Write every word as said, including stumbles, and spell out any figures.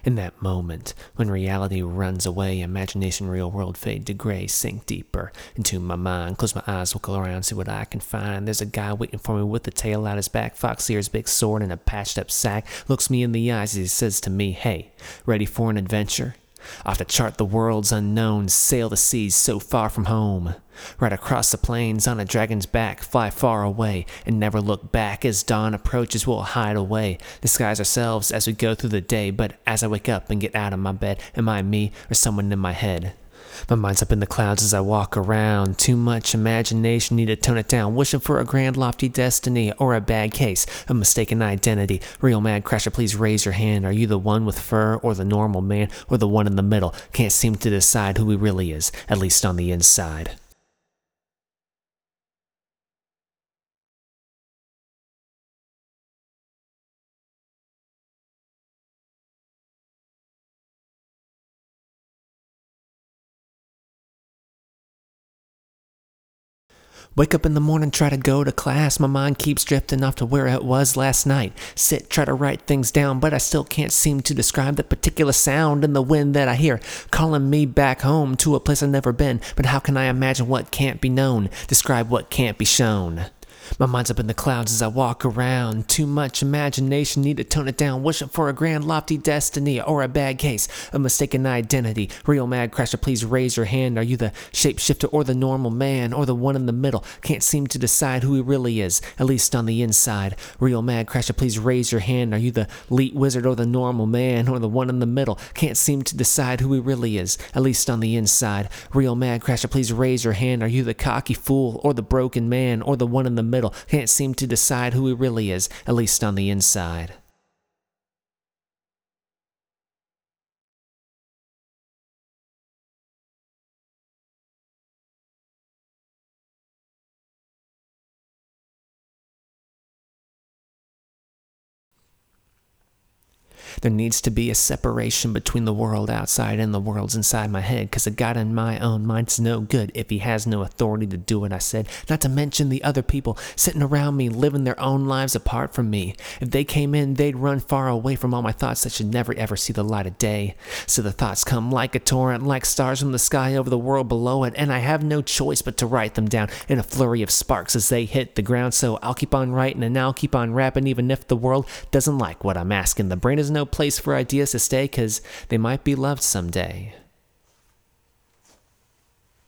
In that moment, when reality runs away, imagination, real world fade to gray, sink deeper into my mind. Close my eyes, look around, see what I can find. There's a guy waiting for me with a tail out his back, fox ears, big sword, and a patched up sack. Looks me in the eyes as he says to me, "Hey, ready for an adventure? Off to chart the world's unknown, sail the seas so far from home. Ride across the plains on a dragon's back, fly far away, and never look back. As dawn approaches, we'll hide away, disguise ourselves as we go through the day. But as I wake up and get out of my bed, am I me or someone in my head? My mind's up in the clouds as I walk around. Too much imagination, need to tone it down. Wishing for a grand lofty destiny or a bad case, a mistaken identity. Real mad crasher, please raise your hand. Are you the one with fur or the normal man or the one in the middle? Can't seem to decide who he really is, at least on the inside." Wake up in the morning, try to go to class. My mind keeps drifting off to where it was last night. Sit, try to write things down, but I still can't seem to describe the particular sound in the wind that I hear, calling me back home to a place I've never been. But how can I imagine what can't be known, describe what can't be shown? My mind's up in the clouds as I walk around. Too much imagination, need to tone it down. Wishing for a grand lofty destiny or a bad case, a mistaken identity. Real mad crasher, please raise your hand. Are you the shapeshifter or the normal man or the one in the middle? Can't seem to decide who he really is, at least on the inside. Real mad crasher, please raise your hand. Are you the elite wizard or the normal man or the one in the middle? Can't seem to decide who he really is, at least on the inside. Real mad crasher, please raise your hand. Are you the cocky fool or the broken man or the one in the middle? Can't seem to decide who he really is, at least on the inside. There needs to be a separation between the world outside and the world's inside my head, cause a God in my own mind's no good if he has no authority to do what I said. Not to mention the other people sitting around me, living their own lives apart from me. If they came in, they'd run far away from all my thoughts that should never ever see the light of day. So the thoughts come like a torrent, like stars from the sky over the world below it, and I have no choice but to write them down in a flurry of sparks as they hit the ground. So I'll keep on writing and I'll keep on rapping, even if the world doesn't like what I'm asking. The brain is no place for ideas to stay, cause they might be loved someday.